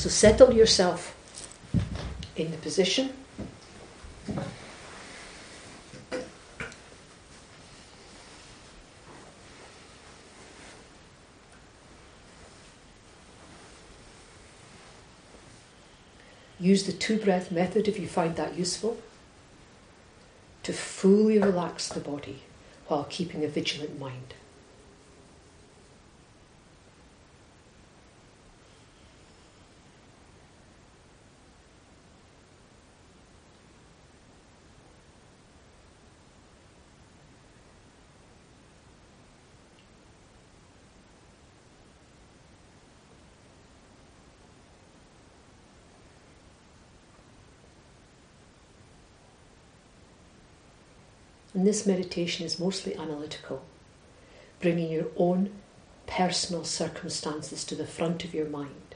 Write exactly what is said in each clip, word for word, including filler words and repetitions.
So settle yourself in the position. Use the two-breath method if you find that useful, to fully relax the body while keeping a vigilant mind. And this meditation is mostly analytical, bringing your own personal circumstances to the front of your mind.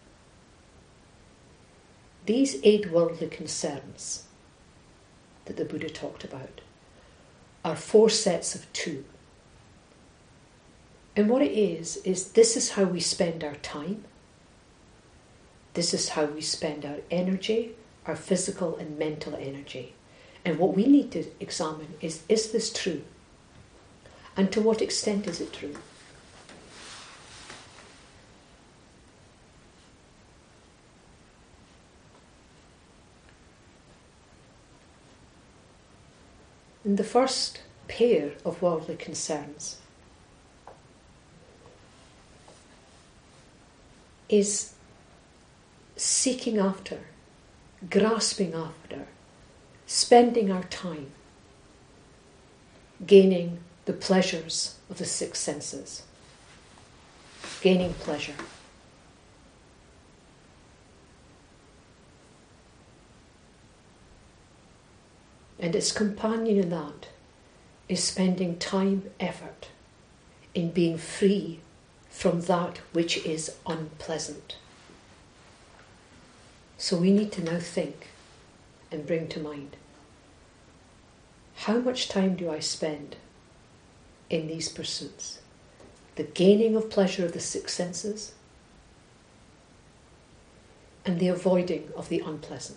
These eight worldly concerns that the Buddha talked about are four sets of two. And what it is, is this is how we spend our time. This is how we spend our energy, our physical and mental energy. And what we need to examine is, is this true? And to what extent is it true? And the first pair of worldly concerns is seeking after, grasping after, spending our time gaining the pleasures of the six senses, gaining pleasure. And its companion in that is spending time, effort in being free from that which is unpleasant. So we need to now think and bring to mind, how much time do I spend in these pursuits? The gaining of pleasure of the six senses and the avoiding of the unpleasant.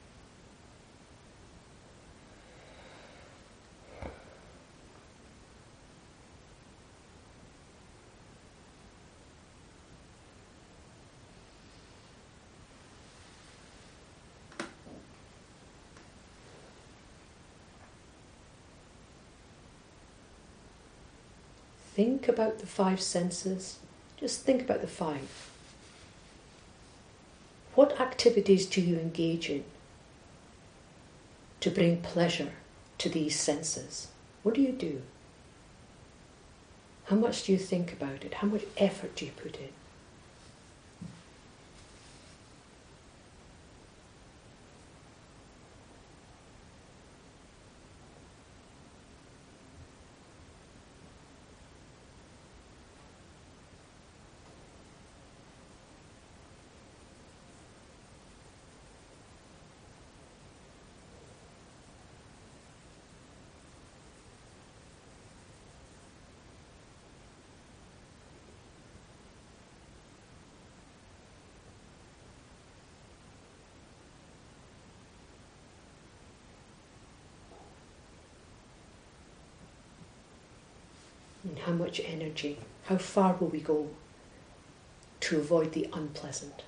Think about the five senses. Just think about the five. What activities do you engage in to bring pleasure to these senses? What do you do? How much do you think about it? How much effort do you put in? And how much energy, how far will we go to avoid the unpleasant?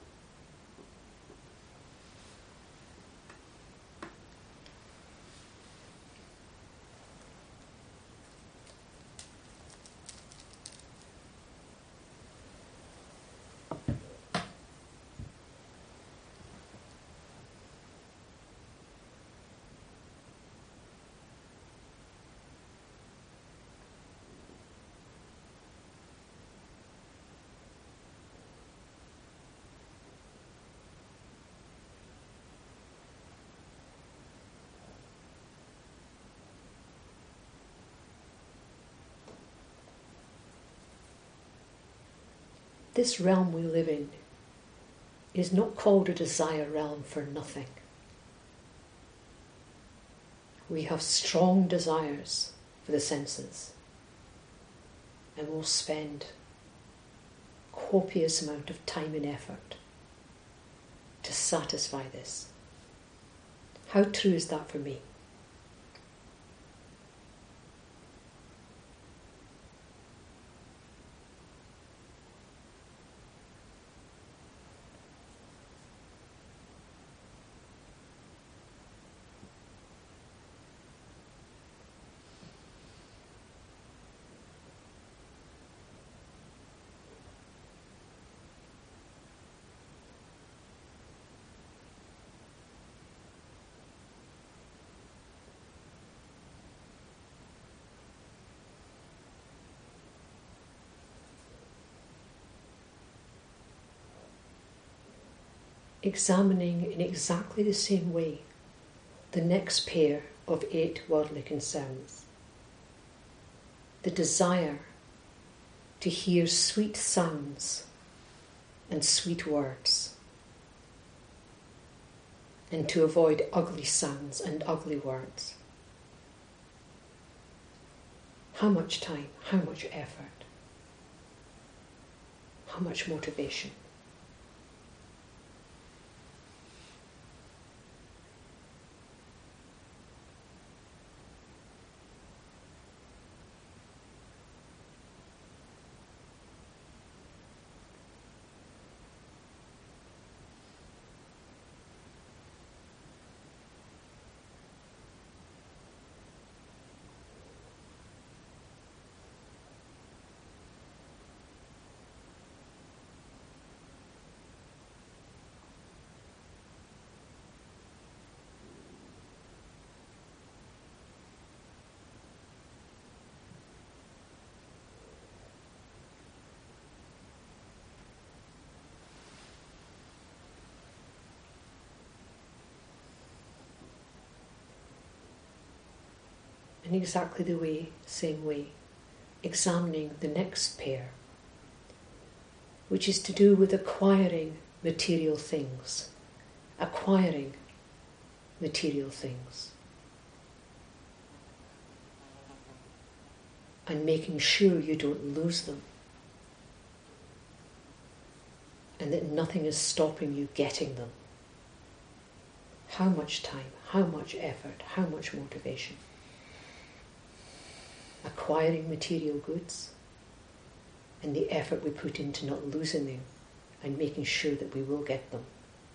This realm we live in is not called a desire realm for nothing. We have strong desires for the senses, and we'll spend copious amount of time and effort to satisfy this. How true is that for me? Examining in exactly the same way the next pair of eight worldly concerns. The desire to hear sweet sounds and sweet words, and to avoid ugly sounds and ugly words. How much time, how much effort, how much motivation. In exactly the way, same way, examining the next pair, which is to do with acquiring material things, acquiring material things, and making sure you don't lose them, and that nothing is stopping you getting them. How much time, how much effort, how much motivation. Acquiring material goods and the effort we put into not losing them and making sure that we will get them.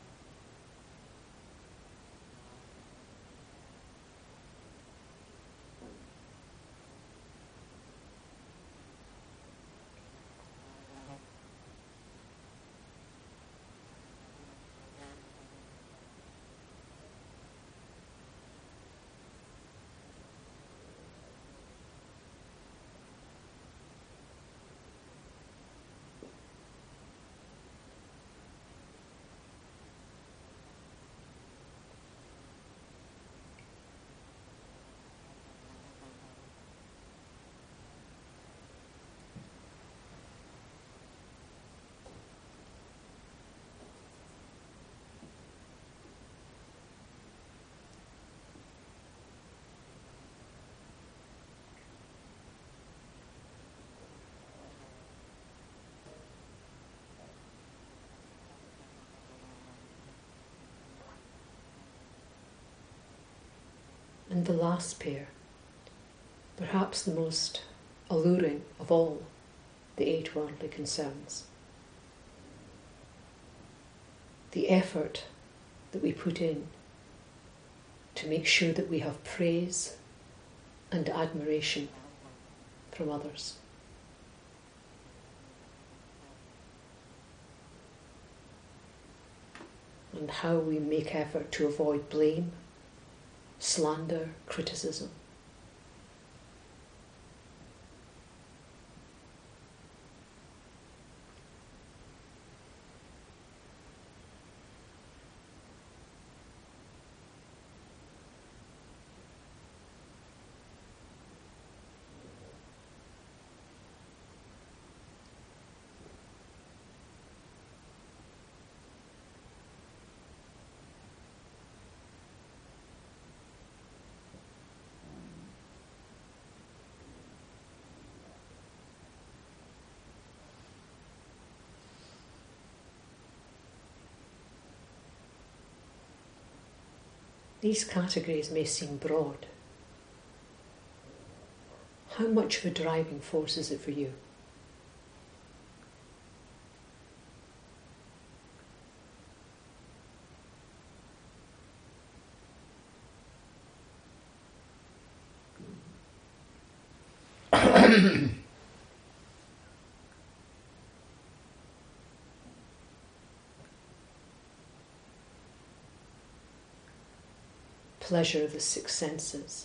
And the last pair, perhaps the most alluring of all the eight worldly concerns. The effort that we put in to make sure that we have praise and admiration from others. And how we make effort to avoid blame, slander, criticism. These categories may seem broad. How much of a driving force is it for you? Pleasure of the six senses.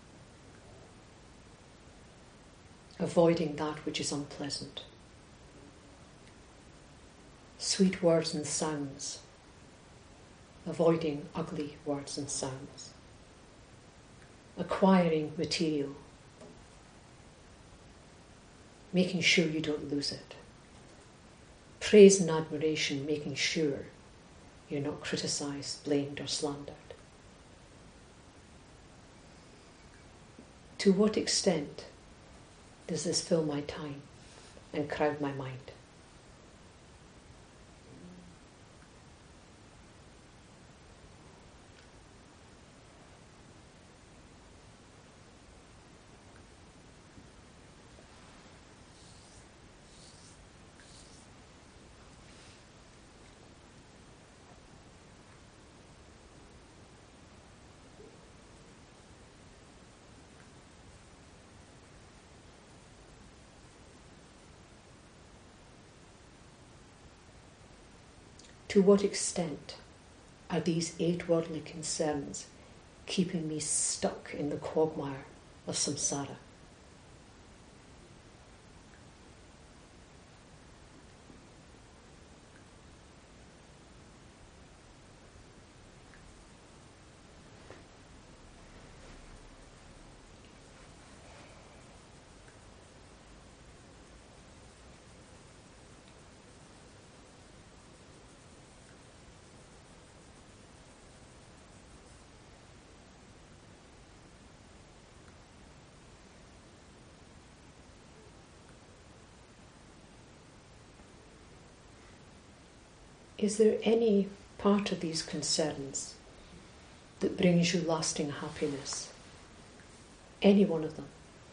Avoiding that which is unpleasant. Sweet words and sounds. Avoiding ugly words and sounds. Acquiring material. Making sure you don't lose it. Praise and admiration, making sure you're not criticised, blamed or slandered. To what extent does this fill my time and crowd my mind? To what extent are these eight worldly concerns keeping me stuck in the quagmire of samsara? Is there any part of these concerns that brings you lasting happiness? Any one of them?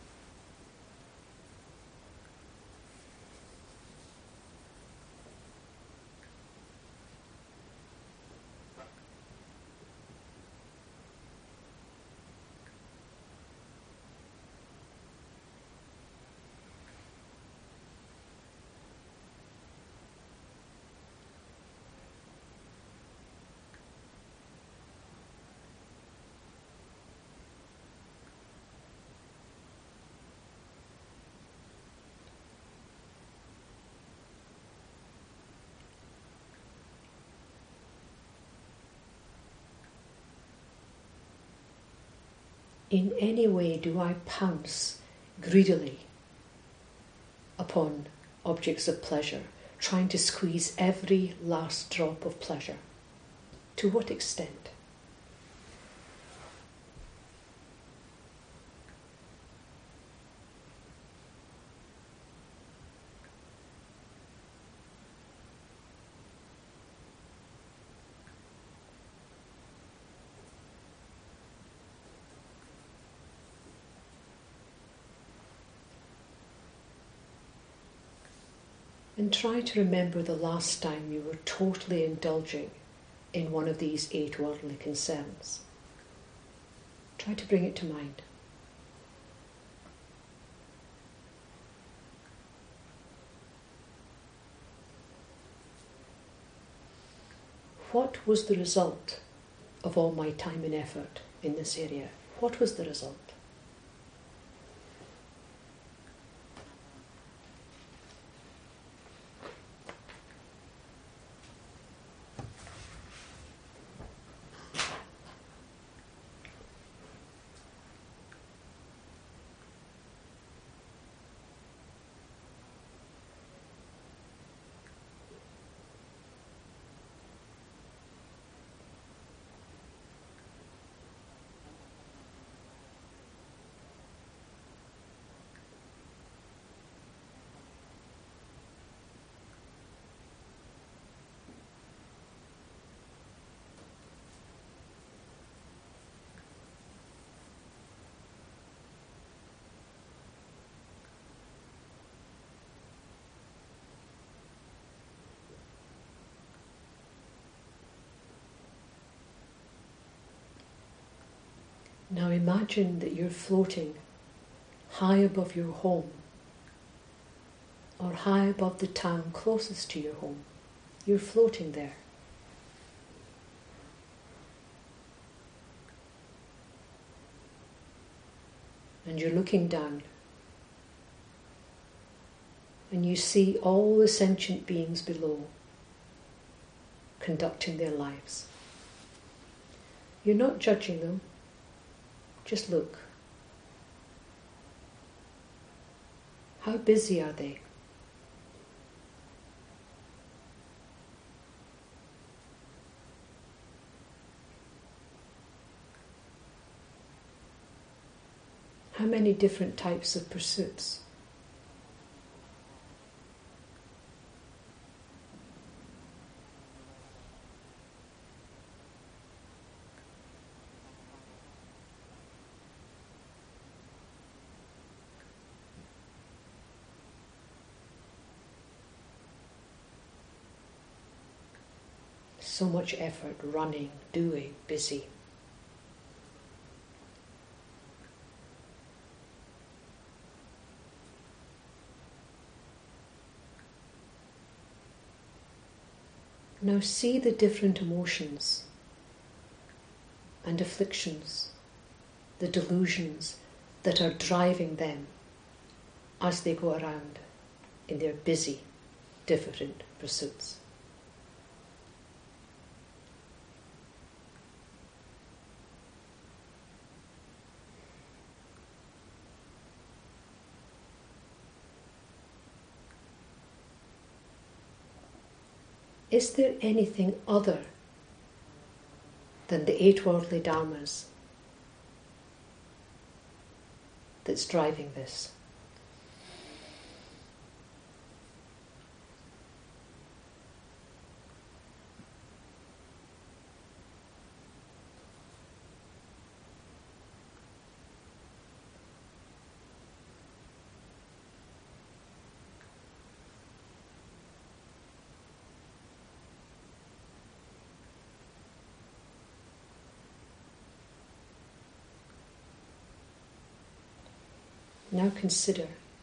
In any way do I pounce greedily upon objects of pleasure, trying to squeeze every last drop of pleasure? To what extent? And try to remember the last time you were totally indulging in one of these eight worldly concerns. Try to bring it to mind. What was the result of all my time and effort in this area? What was the result? Now imagine that you're floating high above your home, or high above the town closest to your home. You're floating there. And you're looking down, and you see all the sentient beings below conducting their lives. You're not judging them, just look. How busy are they? How many different types of pursuits? So much effort, running, doing, busy. Now see the different emotions and afflictions, the delusions that are driving them as they go around in their busy, different pursuits. Is there anything other than the eight worldly dharmas that's driving this? Now consider,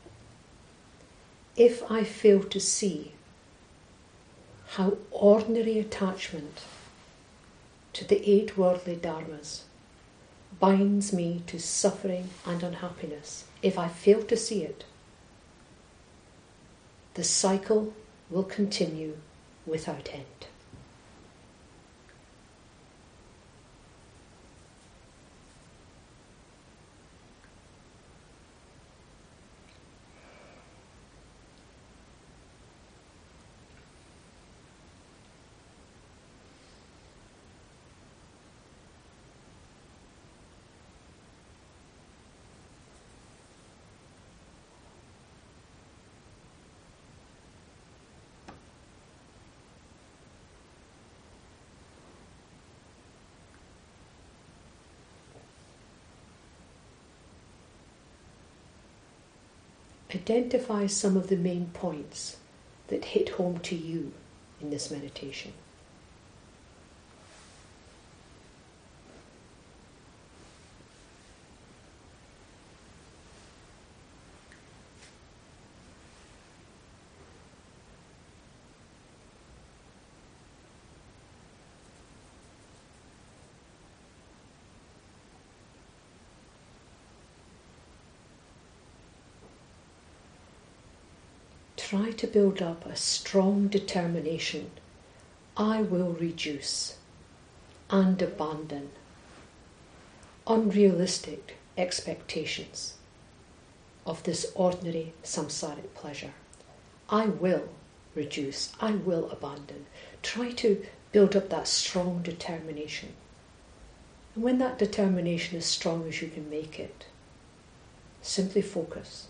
if I fail to see how ordinary attachment to the eight worldly dharmas binds me to suffering and unhappiness, if I fail to see it, the cycle will continue without end. Identify some of the main points that hit home to you in this meditation. Try to build up a strong determination. I will reduce and abandon unrealistic expectations of this ordinary samsaric pleasure. I will reduce, I will abandon. Try to build up that strong determination. And when that determination is strong as you can make it, simply focus.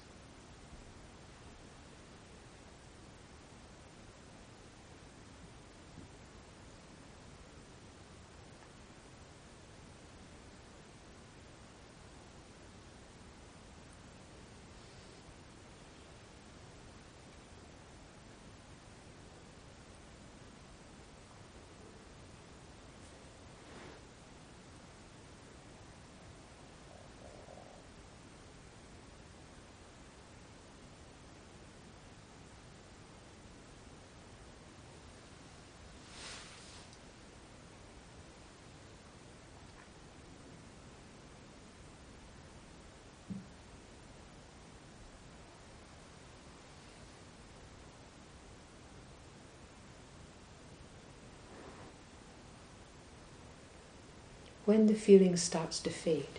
when the feeling starts to fade,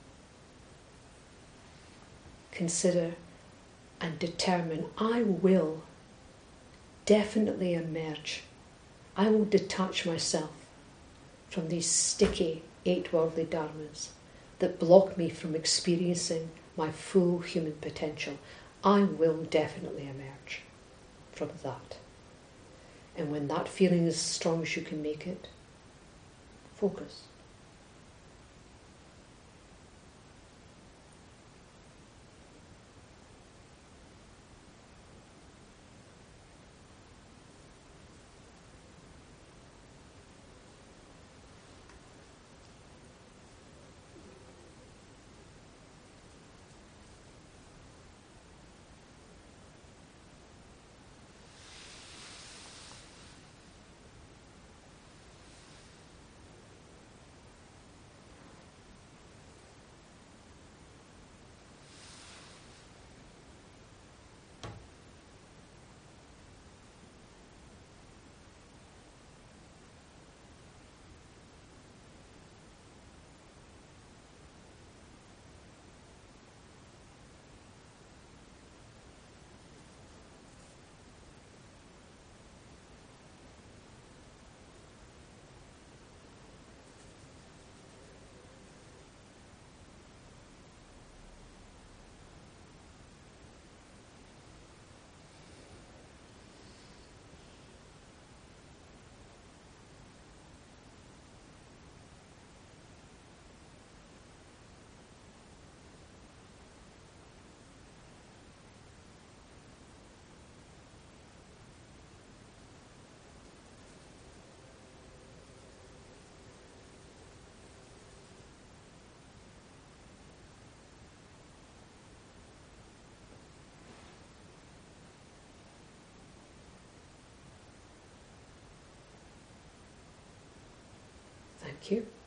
consider and determine, I will definitely emerge. I will detach myself from these sticky eight worldly dharmas that block me from experiencing my full human potential. I will definitely emerge from that. And when that feeling is as strong as you can make it, focus. Thank you.